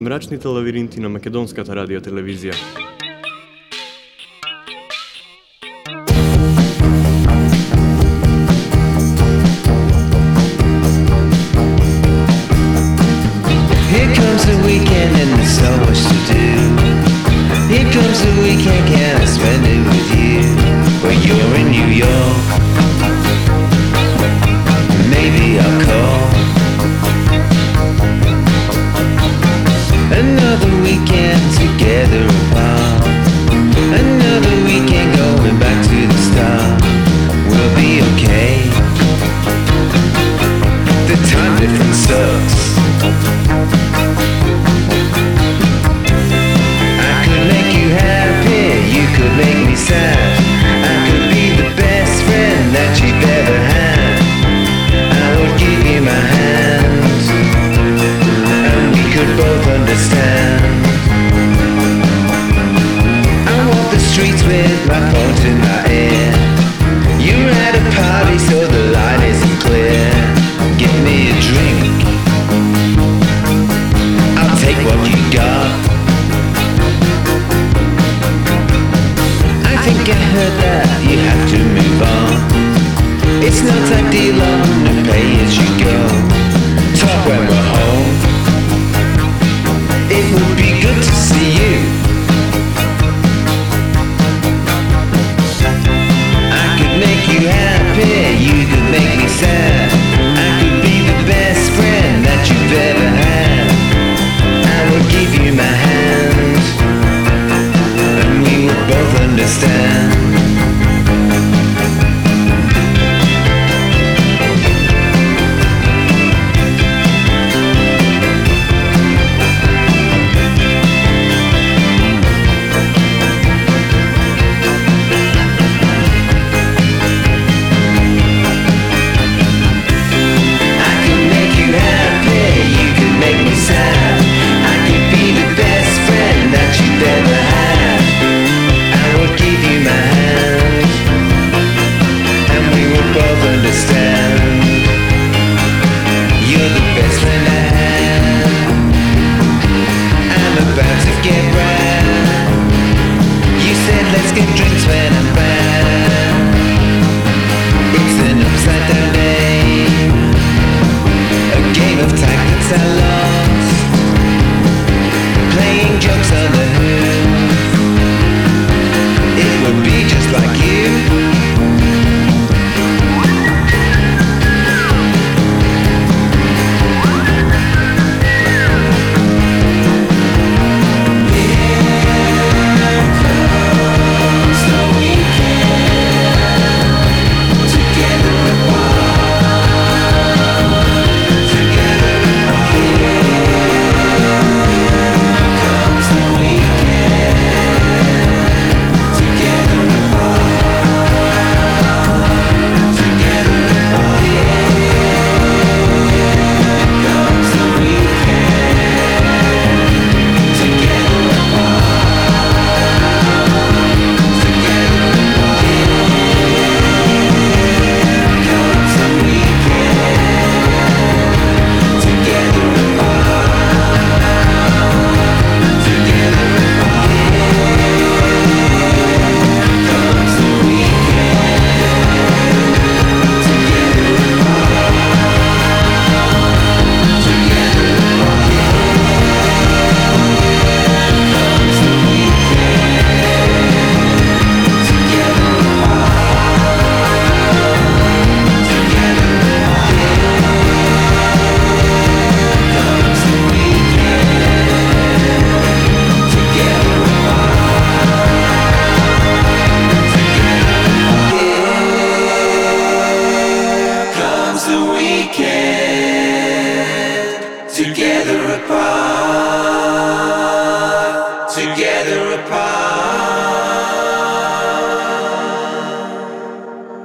Mračните lavirinti на македонската радиотелевизија. Here comes the weekend and there's so much to do. Here comes the weekend, can I spend it with you? When you're in New York, maybe I'll call. Another weekend together apart. Another weekend going back to the start. We'll be okay. The time difference sucks. I could make you happy, you could make me sad. I could be the best friend that you've ever had. I would give you my hand, and we could both understand. I walk the streets with my phone to my ear. You're at a party so the line isn't clear. Give me a drink, I'll take what you got. I think I heard that you have to move on. It's not ideal on the pay as you go. Talk when we're home. It would be good to see you. I could make you happy, you could make me sad. I could be the best friend that you've ever had. I would give you my hand, and we would both understand. I could make you happy, you could make me sad. I could be the best friend that you've ever had. I would give you my hand, and we would both understand. You're the best friend I had. I'm about to get right. You said let's get drinks when I'm back. It's an upside down game, a game of tactics I lost, playing jokes on the hood. It would be just like you. Together apart.